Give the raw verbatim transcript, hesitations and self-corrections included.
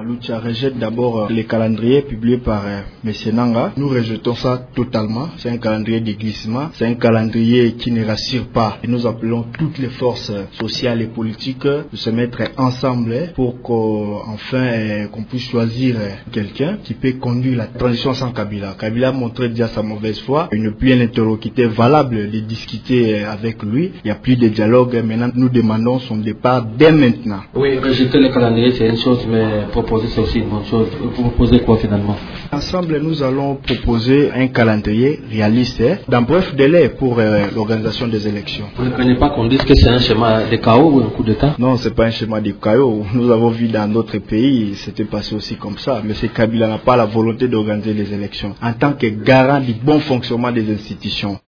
Lucha rejette d'abord les calendriers publiés par euh, M. Nanga. Nous rejetons ça totalement. C'est un calendrier de glissement. C'est un calendrier qui ne rassure pas. Et nous appelons toutes les forces sociales et politiques de se mettre ensemble pour qu'enfin euh, qu'on puisse choisir euh, quelqu'un qui peut conduire la transition sans Kabila. Kabila a montré déjà sa mauvaise foi. Il n'y a plus un interlocuteur valable de discuter euh, avec lui. Il n'y a plus de dialogue. Maintenant, nous demandons son départ dès maintenant. Oui, rejeter le calendrier, c'est une chose, mais proposer, c'est aussi une bonne chose. Vous proposez quoi finalement? Ensemble, nous allons proposer un calendrier réaliste dans bref délai pour euh, l'organisation des élections. Vous ne craignez pas qu'on dise que c'est un schéma de chaos ou un coup d'État? Non, c'est pas un schéma de chaos. Nous avons vu dans d'autres pays, c'était passé aussi comme ça. Mais M. Kabila n'a pas la volonté d'organiser les élections en tant que garant du bon fonctionnement des institutions.